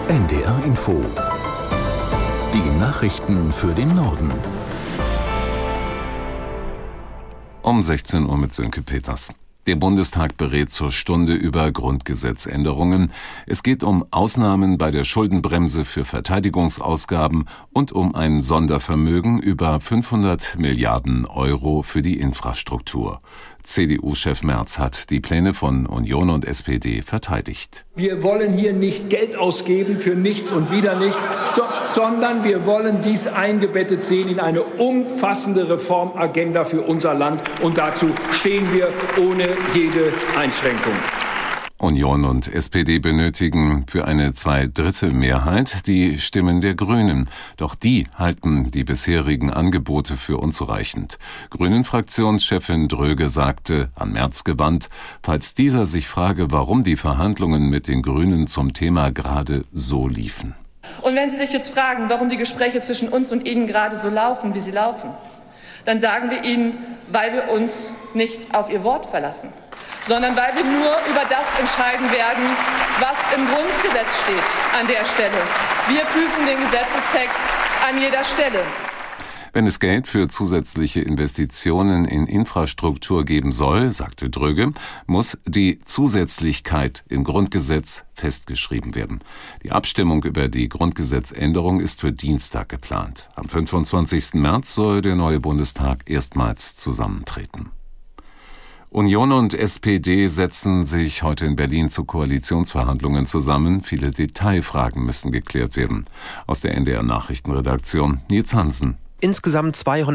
NDR Info. Die Nachrichten für den Norden. Um 16 Uhr mit Sönke Peters. Der Bundestag berät zur Stunde über Grundgesetzänderungen. Es geht um Ausnahmen bei der Schuldenbremse für Verteidigungsausgaben und um ein Sondervermögen über 500 Milliarden Euro für die Infrastruktur. CDU-Chef Merz hat die Pläne von Union und SPD verteidigt. Wir wollen hier nicht Geld ausgeben für nichts und wieder nichts, sondern wir wollen dies eingebettet sehen in eine umfassende Reformagenda für unser Land. Und dazu stehen wir ohne jede Einschränkung. Union und SPD benötigen für eine Zweidrittelmehrheit die Stimmen der Grünen. Doch die halten die bisherigen Angebote für unzureichend. Grünen-Fraktionschefin Dröge sagte, an Merz gewandt, falls dieser sich frage, warum die Verhandlungen mit den Grünen zum Thema gerade so liefen. Und wenn Sie sich jetzt fragen, warum die Gespräche zwischen uns und Ihnen gerade so laufen, wie sie laufen, dann sagen wir Ihnen, weil wir uns nicht auf Ihr Wort verlassen, sondern weil wir nur über das entscheiden werden, was im Grundgesetz steht an der Stelle. Wir prüfen den Gesetzestext an jeder Stelle. Wenn es Geld für zusätzliche Investitionen in Infrastruktur geben soll, sagte Dröge, muss die Zusätzlichkeit im Grundgesetz festgeschrieben werden. Die Abstimmung über die Grundgesetzänderung ist für Dienstag geplant. Am 25. März soll der neue Bundestag erstmals zusammentreten. Union und SPD setzen sich heute in Berlin zu Koalitionsverhandlungen zusammen. Viele Detailfragen müssen geklärt werden. Aus der NDR Nachrichtenredaktion Nils Hansen. Insgesamt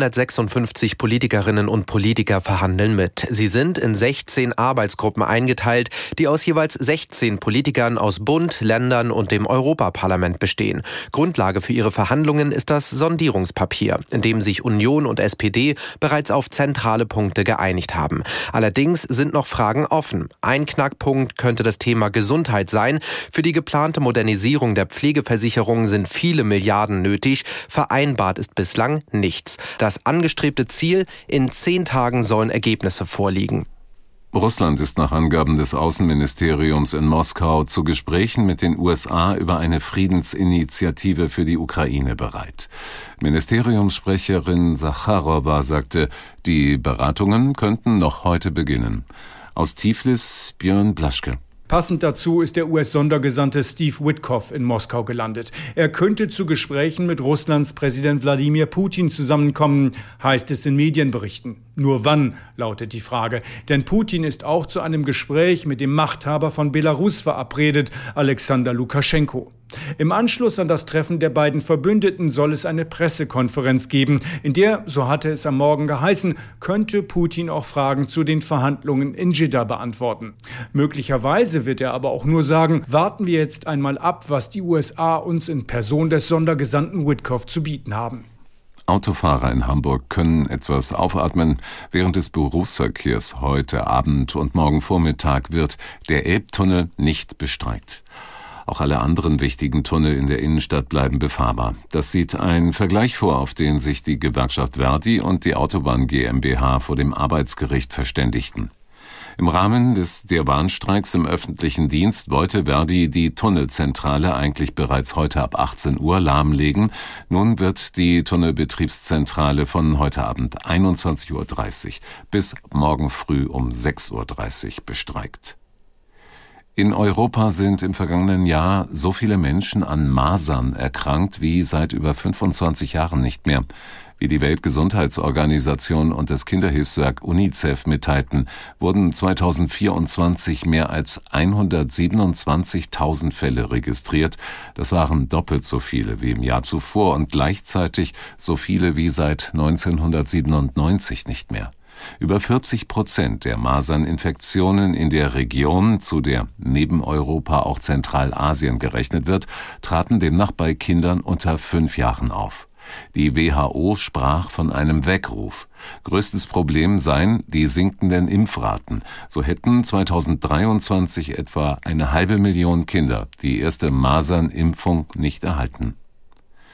256 Politikerinnen und Politiker verhandeln mit. Sie sind in 16 Arbeitsgruppen eingeteilt, die aus jeweils 16 Politikern aus Bund, Ländern und dem Europaparlament bestehen. Grundlage für ihre Verhandlungen ist das Sondierungspapier, in dem sich Union und SPD bereits auf zentrale Punkte geeinigt haben. Allerdings sind noch Fragen offen. Ein Knackpunkt könnte das Thema Gesundheit sein. Für die geplante Modernisierung der Pflegeversicherung sind viele Milliarden nötig. Vereinbart ist bislang nichts. Das angestrebte Ziel, in 10 Tagen sollen Ergebnisse vorliegen. Russland ist nach Angaben des Außenministeriums in Moskau zu Gesprächen mit den USA über eine Friedensinitiative für die Ukraine bereit. Ministeriumssprecherin Sacharowa sagte, die Beratungen könnten noch heute beginnen. Aus Tiflis Björn Blaschke. Passend dazu ist der US-Sondergesandte Steve Witkoff in Moskau gelandet. Er könnte zu Gesprächen mit Russlands Präsident Wladimir Putin zusammenkommen, heißt es in Medienberichten. Nur wann, lautet die Frage. Denn Putin ist auch zu einem Gespräch mit dem Machthaber von Belarus verabredet, Alexander Lukaschenko. Im Anschluss an das Treffen der beiden Verbündeten soll es eine Pressekonferenz geben, in der, so hatte es am Morgen geheißen, könnte Putin auch Fragen zu den Verhandlungen in Jeddah beantworten. Möglicherweise wird er aber auch nur sagen, warten wir jetzt einmal ab, was die USA uns in Person des Sondergesandten Witkoff zu bieten haben. Autofahrer in Hamburg können etwas aufatmen. Während des Berufsverkehrs heute Abend und morgen Vormittag wird der Elbtunnel nicht bestreikt. Auch alle anderen wichtigen Tunnel in der Innenstadt bleiben befahrbar. Das sieht ein Vergleich vor, auf den sich die Gewerkschaft Verdi und die Autobahn GmbH vor dem Arbeitsgericht verständigten. Im Rahmen der Warnstreiks im öffentlichen Dienst wollte Verdi die Tunnelzentrale eigentlich bereits heute ab 18 Uhr lahmlegen. Nun wird die Tunnelbetriebszentrale von heute Abend 21.30 Uhr bis morgen früh um 6.30 Uhr bestreikt. In Europa sind im vergangenen Jahr so viele Menschen an Masern erkrankt wie seit über 25 Jahren nicht mehr. Wie die Weltgesundheitsorganisation und das Kinderhilfswerk UNICEF mitteilten, wurden 2024 mehr als 127.000 Fälle registriert. Das waren doppelt so viele wie im Jahr zuvor und gleichzeitig so viele wie seit 1997 nicht mehr. Über 40% der Maserninfektionen in der Region, zu der neben Europa auch Zentralasien gerechnet wird, traten demnach bei Kindern unter 5 Jahren auf. Die WHO sprach von einem Weckruf. Größtes Problem seien die sinkenden Impfraten. So hätten 2023 etwa 500.000 Kinder die erste Masernimpfung nicht erhalten.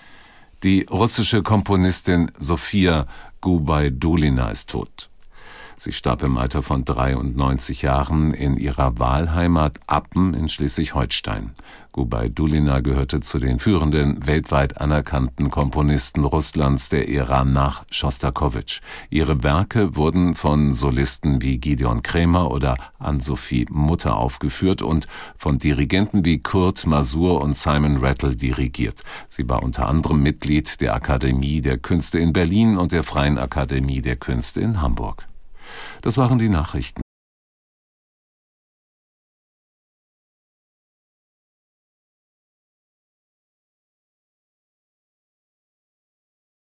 Die russische Komponistin Sofia Gubaidulina ist tot. Sie starb im Alter von 93 Jahren in ihrer Wahlheimat Appen in Schleswig-Holstein. Gubaidulina gehörte zu den führenden, weltweit anerkannten Komponisten Russlands der Ära nach Schostakowitsch. Ihre Werke wurden von Solisten wie Gideon Krämer oder Ann-Sophie Mutter aufgeführt und von Dirigenten wie Kurt Masur und Simon Rattle dirigiert. Sie war unter anderem Mitglied der Akademie der Künste in Berlin und der Freien Akademie der Künste in Hamburg. Das waren die Nachrichten.